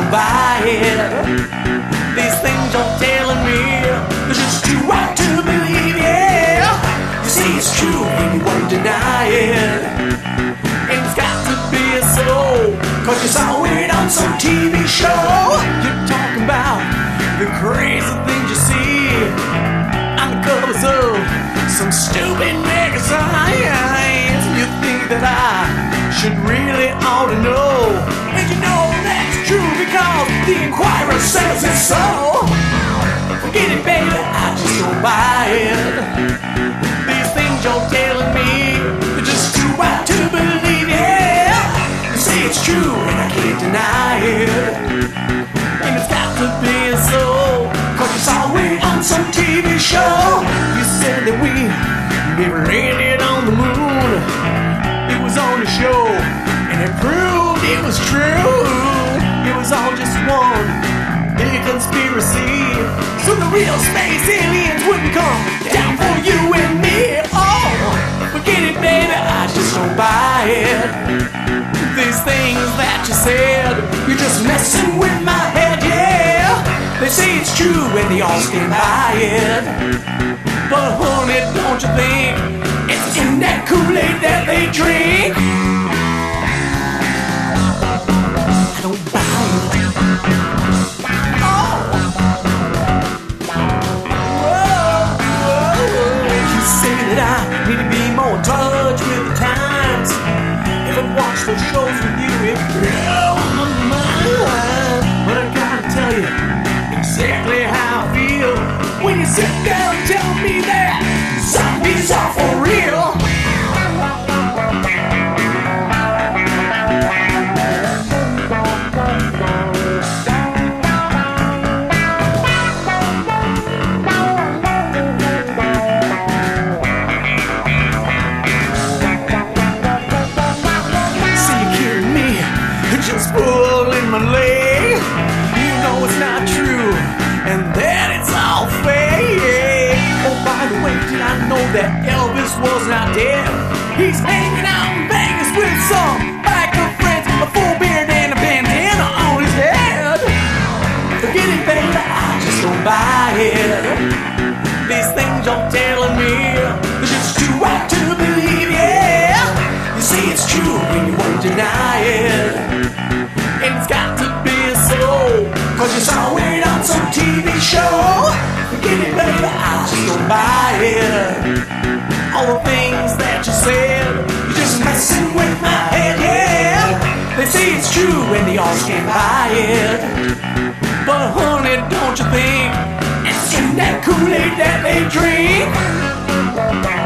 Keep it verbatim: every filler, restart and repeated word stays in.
buy it. These things you're telling me, they're just too right to believe, yeah. You say it's true and you won't deny it. And it's got to be so, cause you saw it on some T V show. You're talking about the crazy things you see on the covers of some stupid magazines. You think that I should really ought to know, and you know that's true because the Inquirer says it's so. Forget it, baby, I just don't buy it. These things you're telling me, they're just too right to believe, yeah. You say it's true and I can't deny it. And it's got to be so, cause you saw it on some T V show. You said that we never landed on the moon. It was on the show, and it proved it was true. It was all just one big conspiracy, so the real space aliens wouldn't come down for you and me. Oh, forget it, baby, I just don't buy it. These things that you said, you're just messing with my head, yeah. They say it's true and they all stand by it. But honey, don't you think it's in that Kool-Aid that they drink? I don't buy it. Oh. Whoa, whoa. You say that I need to be more in touch with the times. If I watch those shows with you, it blows my mind. But I gotta tell you exactly how I feel when you sit there and tell me that zombies are for real. See you kidding me, just pulling my leg. You know it's not true, and that it's all fake. Oh, by the way, did I know that Elvis was not dead? He's hanging out in Vegas with some biker friends, a full beard and a bandana on his head. Forget it, baby, I just don't buy it. These things you're telling me, they're just too right to believe, yeah. You say it's true and you won't deny it. And it's got to be so, cause you saw it on some T V show. Forget it, baby, I just don't buy it. All the things that you said, you're just messing with my head, yeah. They say it's true and they all stand by it. But honey, don't you think it's in that Kool-Aid that they drink?